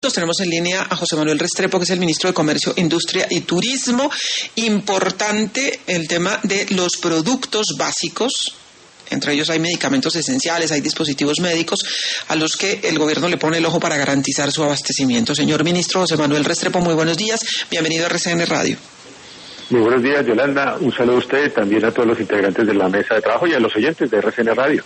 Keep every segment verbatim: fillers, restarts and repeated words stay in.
productos. Tenemos en línea a José Manuel Restrepo, que es el ministro de Comercio, Industria y Turismo. Importante el tema de los productos básicos. Entre ellos hay medicamentos esenciales, hay dispositivos médicos a los que el gobierno le pone el ojo para garantizar su abastecimiento. Señor ministro José Manuel Restrepo, muy buenos días. Bienvenido a R C N Radio. Muy buenos días, Yolanda. Un saludo a usted, también a todos los integrantes de la mesa de trabajo y a los oyentes de R C N Radio.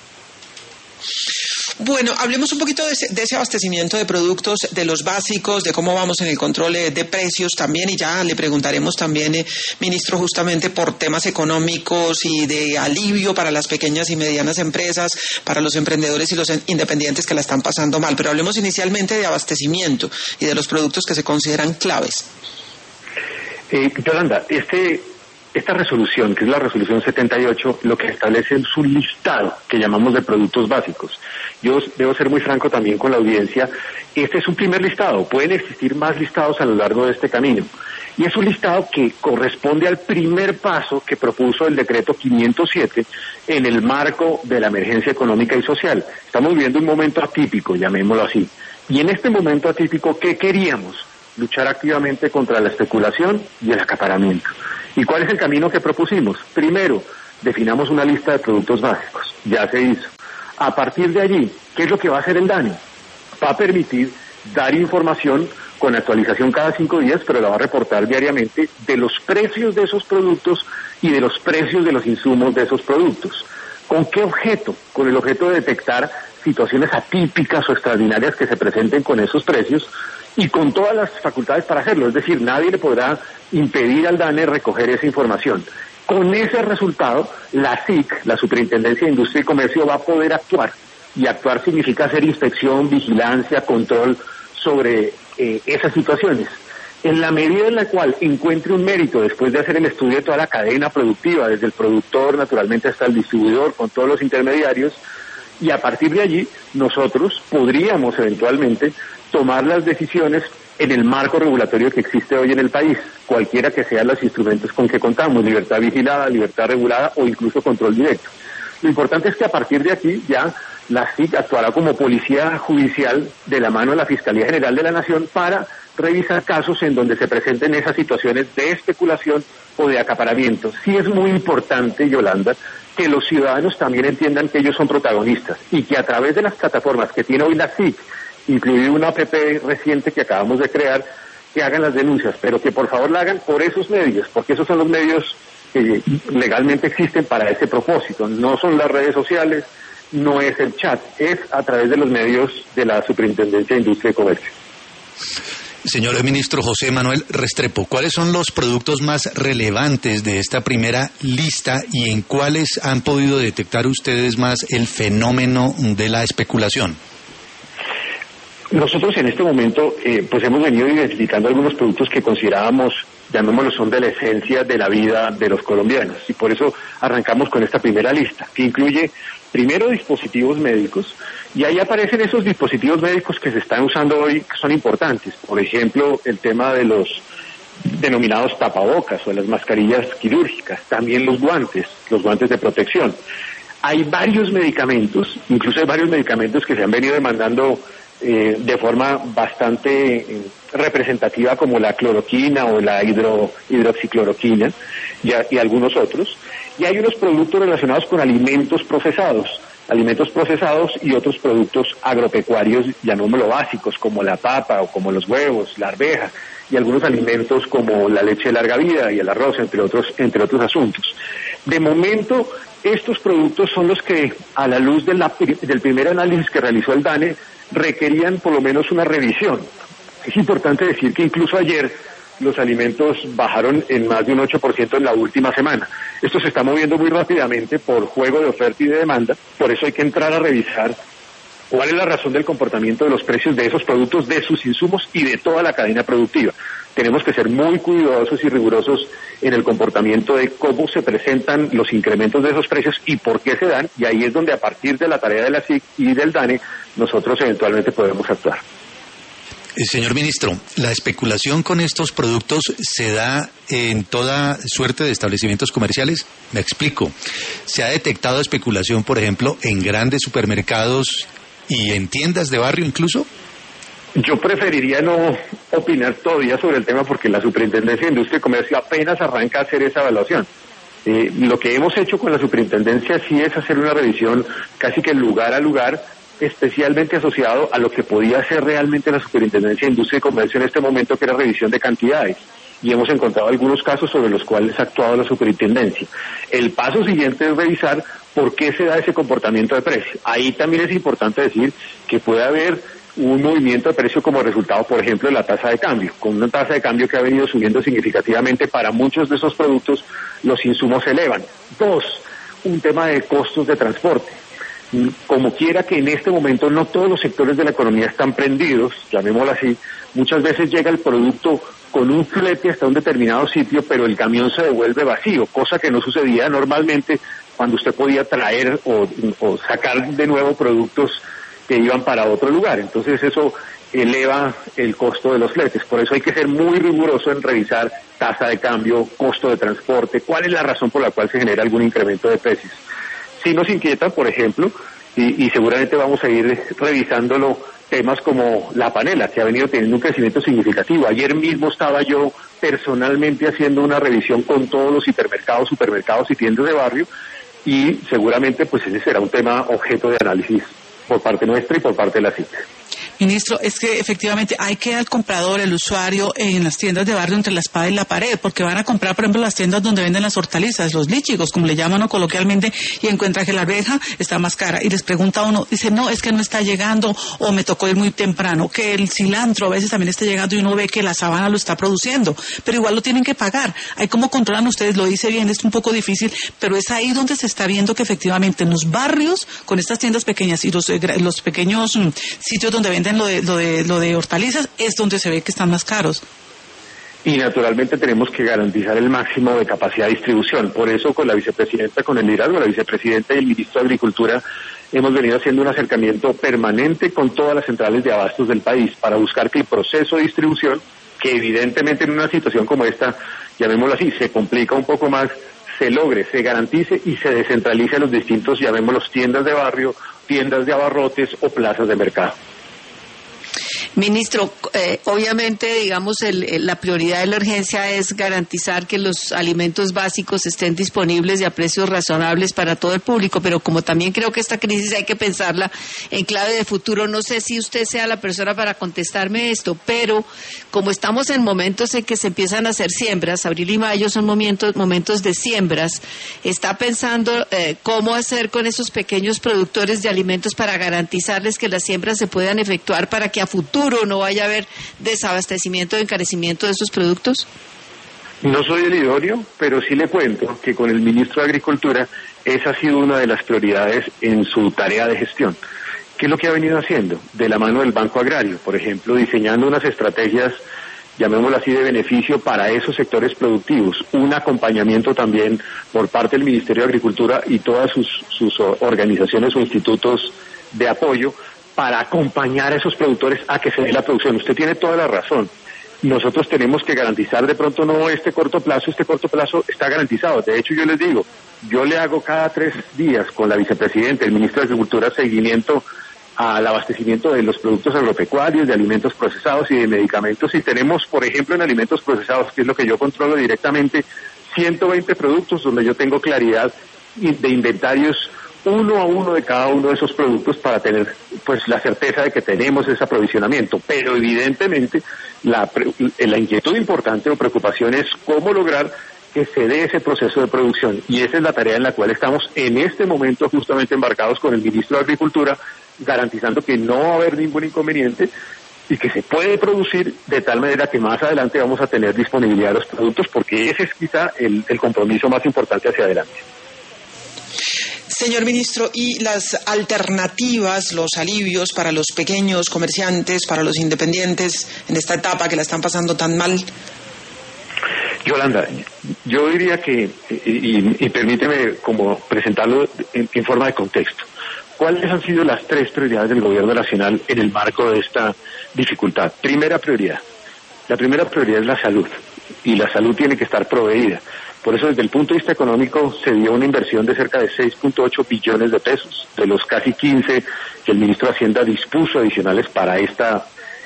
Bueno, hablemos un poquito de ese, de ese abastecimiento de productos, de los básicos, de cómo vamos en el control de precios también, y ya le preguntaremos también, eh, ministro, justamente por temas económicos y de alivio para las pequeñas y medianas empresas, para los emprendedores y los independientes que la están pasando mal. Pero hablemos inicialmente de abastecimiento y de los productos que se consideran claves. Eh, Yolanda, este... Esta resolución, que es la resolución setenta y ocho, lo que establece es un listado que llamamos de productos básicos. Yo debo ser muy franco también con la audiencia. Este es un primer listado. Pueden existir más listados a lo largo de este camino. Y es un listado que corresponde al primer paso que propuso el decreto quinientos siete en el marco de la emergencia económica y social. Estamos viviendo un momento atípico, llamémoslo así. Y en este momento atípico, ¿qué queríamos? Luchar activamente contra la especulación y el acaparamiento. ¿Y cuál es el camino que propusimos? Primero, definamos una lista de productos básicos. Ya se hizo. A partir de allí, ¿qué es lo que va a hacer el DANE? Va a permitir dar información con actualización cada cinco días, pero la va a reportar diariamente de los precios de esos productos y de los precios de los insumos de esos productos. ¿Con qué objeto? Con el objeto de detectar situaciones atípicas o extraordinarias que se presenten con esos precios y con todas las facultades para hacerlo. Es decir, nadie le podrá impedir al DANE recoger esa información. Con ese resultado, la S I C, la Superintendencia de Industria y Comercio, va a poder actuar. Y actuar significa hacer inspección, vigilancia, control sobre eh, esas situaciones. En la medida en la cual encuentre un mérito después de hacer el estudio de toda la cadena productiva, desde el productor, naturalmente, hasta el distribuidor, con todos los intermediarios, y a partir de allí nosotros podríamos eventualmente tomar las decisiones en el marco regulatorio que existe hoy en el país, cualquiera que sean los instrumentos con que contamos, libertad vigilada, libertad regulada o incluso control directo. Lo importante es que a partir de aquí ya la S I C actuará como policía judicial de la mano de la Fiscalía General de la Nación para revisar casos en donde se presenten esas situaciones de especulación o de acaparamiento. Sí es muy importante, Yolanda, que los ciudadanos también entiendan que ellos son protagonistas y que a través de las plataformas que tiene hoy la S I C, incluido una app reciente que acabamos de crear, que hagan las denuncias, pero que por favor la hagan por esos medios, porque esos son los medios que legalmente existen para ese propósito. No son las redes sociales, no es el chat, es a través de los medios de la Superintendencia de Industria y Comercio. Señor ministro José Manuel Restrepo, ¿cuáles son los productos más relevantes de esta primera lista y en cuáles han podido detectar ustedes más el fenómeno de la especulación? Nosotros en este momento eh, pues hemos venido identificando algunos productos que considerábamos, llamémoslo, son de la esencia de la vida de los colombianos, y por eso arrancamos con esta primera lista, que incluye primero dispositivos médicos, y ahí aparecen esos dispositivos médicos que se están usando hoy, que son importantes. Por ejemplo, el tema de los denominados tapabocas o las mascarillas quirúrgicas, también los guantes, los guantes de protección. Hay varios medicamentos, incluso hay varios medicamentos que se han venido demandando eh, de forma bastante eh, representativa, como la cloroquina o la hidro, hidroxicloroquina y, y algunos otros. Y hay unos productos relacionados con alimentos procesados, alimentos procesados y otros productos agropecuarios, llamémoslo básicos, como la papa o como los huevos, la arveja, y algunos alimentos como la leche de larga vida y el arroz, entre otros, entre otros asuntos. De momento, estos productos son los que, a la luz de la, del primer análisis que realizó el DANE, requerían por lo menos una revisión. Es importante decir que incluso ayer los alimentos bajaron en más de un ocho por ciento en la última semana. Esto se está moviendo muy rápidamente por juego de oferta y de demanda, por eso hay que entrar a revisar cuál es la razón del comportamiento de los precios de esos productos, de sus insumos y de toda la cadena productiva. Tenemos que ser muy cuidadosos y rigurosos en el comportamiento de cómo se presentan los incrementos de esos precios y por qué se dan, y ahí es donde a partir de la tarea de la S I C y del DANE nosotros eventualmente podemos actuar. Señor ministro, ¿la especulación con estos productos se da en toda suerte de establecimientos comerciales? Me explico. ¿Se ha detectado especulación, por ejemplo, en grandes supermercados y en tiendas de barrio incluso? Yo preferiría no opinar todavía sobre el tema porque la Superintendencia de Industria y Comercio apenas arranca a hacer esa evaluación. Eh, lo que hemos hecho con la Superintendencia sí es hacer una revisión casi que lugar a lugar, especialmente asociado a lo que podía hacer realmente la Superintendencia de Industria y Comercio en este momento, que era revisión de cantidades. Y hemos encontrado algunos casos sobre los cuales ha actuado la Superintendencia. El paso siguiente es revisar por qué se da ese comportamiento de precio. Ahí también es importante decir que puede haber un movimiento de precio como resultado, por ejemplo, de la tasa de cambio. Con una tasa de cambio que ha venido subiendo significativamente, para muchos de esos productos los insumos se elevan. Dos, un tema de costos de transporte. Como quiera que en este momento no todos los sectores de la economía están prendidos, llamémoslo así, muchas veces llega el producto con un flete hasta un determinado sitio, pero el camión se devuelve vacío, cosa que no sucedía normalmente cuando usted podía traer o, o sacar de nuevo productos que iban para otro lugar. Entonces eso eleva el costo de los fletes. Por eso hay que ser muy riguroso en revisar tasa de cambio, costo de transporte, cuál es la razón por la cual se genera algún incremento de precios. Sí nos inquieta, por ejemplo, y, y seguramente vamos a ir revisándolo, temas como la panela, que ha venido teniendo un crecimiento significativo. Ayer mismo estaba yo personalmente haciendo una revisión con todos los hipermercados, supermercados y tiendas de barrio, y seguramente pues ese será un tema objeto de análisis por parte nuestra y por parte de la C I C. Ministro, es que efectivamente hay que al comprador, el usuario, en las tiendas de barrio entre la espada y la pared, porque van a comprar, por ejemplo, las tiendas donde venden las hortalizas, los líchigos, como le llaman o coloquialmente, y encuentra que la arveja está más cara. Y les pregunta a uno, dice, no, es que no está llegando, o me tocó ir muy temprano, que el cilantro a veces también está llegando y uno ve que la sabana lo está produciendo, pero igual lo tienen que pagar. Ahí cómo controlan ustedes, lo dice bien, es un poco difícil, pero es ahí donde se está viendo que efectivamente en los barrios, con estas tiendas pequeñas y los, los pequeños mm, sitios donde venden lo de, lo de lo de hortalizas, es donde se ve que están más caros. Y naturalmente tenemos que garantizar el máximo de capacidad de distribución. Por eso con la vicepresidenta, con el liderazgo de la vicepresidenta y el ministro de Agricultura, hemos venido haciendo un acercamiento permanente con todas las centrales de abastos del país para buscar que el proceso de distribución, que evidentemente en una situación como esta, llamémoslo así, se complica un poco más, se logre, se garantice y se descentralice a los distintos, llamémoslos tiendas de barrio, tiendas de abarrotes o plazas de mercado. Ministro, eh, obviamente, digamos, el, el, la prioridad de la urgencia es garantizar que los alimentos básicos estén disponibles y a precios razonables para todo el público, pero como también creo que esta crisis hay que pensarla en clave de futuro, no sé si usted sea la persona para contestarme esto, pero como estamos en momentos en que se empiezan a hacer siembras, abril y mayo son momentos, momentos de siembras, ¿está pensando eh, cómo hacer con esos pequeños productores de alimentos para garantizarles que las siembras se puedan efectuar para que a futuro no vaya a haber desabastecimiento o encarecimiento de esos productos? No soy el idóneo, pero sí le cuento que con el ministro de Agricultura esa ha sido una de las prioridades en su tarea de gestión. ¿Qué es lo que ha venido haciendo? De la mano del Banco Agrario, por ejemplo, diseñando unas estrategias, llamémoslo así, de beneficio para esos sectores productivos, un acompañamiento también por parte del Ministerio de Agricultura y todas sus, sus organizaciones o institutos de apoyo, para acompañar a esos productores a que se dé la producción. Usted tiene toda la razón. Nosotros tenemos que garantizar, de pronto no este corto plazo, este corto plazo está garantizado. De hecho, yo les digo, yo le hago cada tres días con la vicepresidenta, el ministro de Agricultura, seguimiento al abastecimiento de los productos agropecuarios, de alimentos procesados y de medicamentos. Y tenemos, por ejemplo, en alimentos procesados, que es lo que yo controlo directamente, ciento veinte productos donde yo tengo claridad de inventarios uno a uno de cada uno de esos productos para tener pues la certeza de que tenemos ese aprovisionamiento. Pero evidentemente la, la inquietud importante o preocupación es cómo lograr que se dé ese proceso de producción, y esa es la tarea en la cual estamos en este momento justamente embarcados con el ministro de Agricultura, garantizando que no va a haber ningún inconveniente y que se puede producir de tal manera que más adelante vamos a tener disponibilidad de los productos, porque ese es quizá el, el compromiso más importante hacia adelante. Señor ministro, ¿y las alternativas, los alivios para los pequeños comerciantes, para los independientes en esta etapa que la están pasando tan mal? Yolanda, yo diría que, y, y permíteme como presentarlo en, en forma de contexto, ¿cuáles han sido las tres prioridades del gobierno nacional en el marco de esta dificultad? Primera prioridad, la primera prioridad es la salud, y la salud tiene que estar proveída. Por eso, desde el punto de vista económico, se dio una inversión de cerca de seis punto ocho billones de pesos, de los casi quince que el ministro de Hacienda dispuso adicionales para esta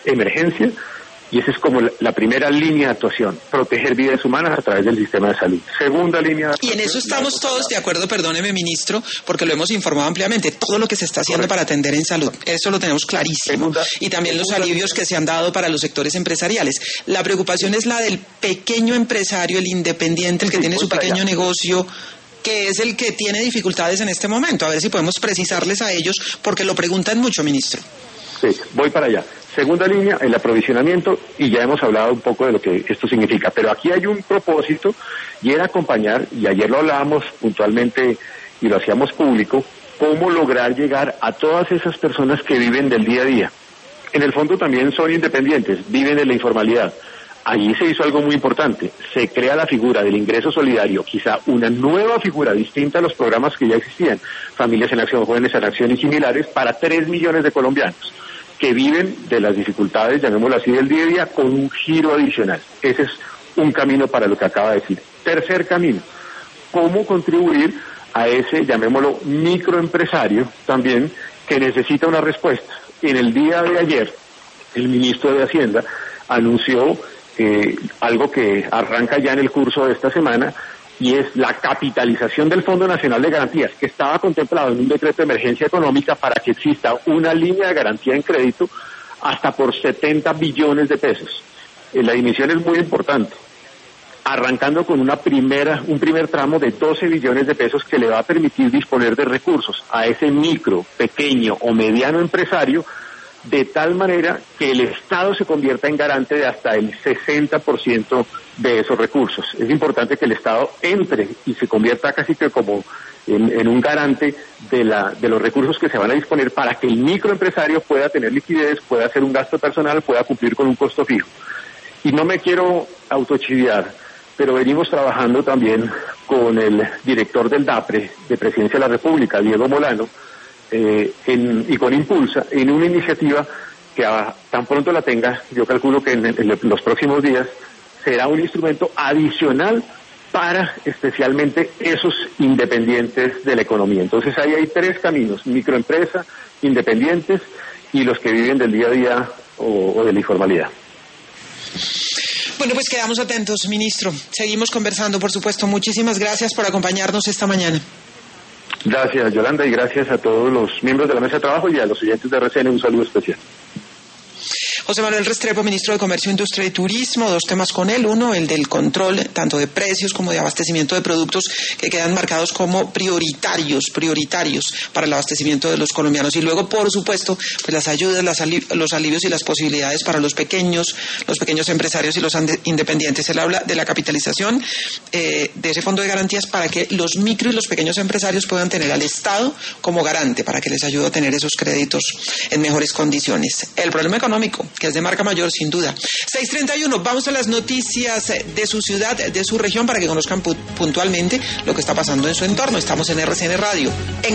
emergencia, y esa es como la primera línea de actuación, proteger vidas humanas a través del sistema de salud. Segunda línea de actuación. Y en eso estamos todos de acuerdo, perdóneme, ministro, porque lo hemos informado ampliamente, todo lo que se está haciendo Correcto. Para atender en salud, eso lo tenemos clarísimo. Segunda, y también los alivios que se han dado para los sectores empresariales. La preocupación es la del pequeño empresario, el independiente, el que sí, tiene su pequeño allá. negocio, que es el que tiene dificultades en este momento. A ver si podemos precisarles a ellos, porque lo preguntan mucho, ministro. Sí, voy para allá. Segunda línea, el aprovisionamiento, y ya hemos hablado un poco de lo que esto significa, pero aquí hay un propósito, y era acompañar, y ayer lo hablábamos puntualmente y lo hacíamos público, cómo lograr llegar a todas esas personas que viven del día a día. En el fondo también son independientes, viven de la informalidad. Allí se hizo algo muy importante, se crea la figura del ingreso solidario, quizá una nueva figura distinta a los programas que ya existían, Familias en Acción, Jóvenes en Acción y similares, para tres millones de colombianos que viven de las dificultades, llamémoslo así, del día a día, con un giro adicional. Ese es un camino para lo que acaba de decir. Tercer camino, cómo contribuir a ese, llamémoslo, microempresario también, que necesita una respuesta. En el día de ayer, el ministro de Hacienda anunció eh, algo que arranca ya en el curso de esta semana, y es la capitalización del Fondo Nacional de Garantías, que estaba contemplado en un decreto de emergencia económica para que exista una línea de garantía en crédito hasta por setenta billones de pesos. Eh, la dimisión es muy importante, arrancando con una primera, un primer tramo de doce billones de pesos que le va a permitir disponer de recursos a ese micro, pequeño o mediano empresario, de tal manera que el Estado se convierta en garante de hasta el sesenta por ciento de esos recursos. Es importante que el Estado entre y se convierta casi que como en, en un garante de, la, de los recursos que se van a disponer para que el microempresario pueda tener liquidez, pueda hacer un gasto personal, pueda cumplir con un costo fijo. Y no me quiero autochiviar, pero venimos trabajando también con el director del DAPRE, de Presidencia de la República, Diego Molano, Eh, en, y con Impulsa, en una iniciativa que a, tan pronto la tenga, yo calculo que en, en los próximos días será un instrumento adicional para especialmente esos independientes de la economía. Entonces ahí hay tres caminos: microempresa, independientes y los que viven del día a día o, o de la informalidad. Bueno, pues quedamos atentos, ministro. Seguimos conversando, por supuesto. Muchísimas gracias por acompañarnos esta mañana. Gracias, Yolanda, y gracias a todos los miembros de la mesa de trabajo y a los oyentes de R C N, un saludo especial. José Manuel Restrepo, ministro de Comercio, Industria y Turismo, dos temas con él. Uno, el del control tanto de precios como de abastecimiento de productos que quedan marcados como prioritarios, prioritarios para el abastecimiento de los colombianos. Y luego, por supuesto, pues las ayudas, las ali- los alivios y las posibilidades para los pequeños, los pequeños empresarios y los ande- independientes. Él habla de la capitalización eh, de ese fondo de garantías para que los micro y los pequeños empresarios puedan tener al Estado como garante, para que les ayude a tener esos créditos en mejores condiciones. El problema económico, que es de marca mayor, sin duda. seis treinta y uno, vamos a las noticias de su ciudad, de su región, para que conozcan pu- puntualmente lo que está pasando en su entorno. Estamos en R C N Radio. En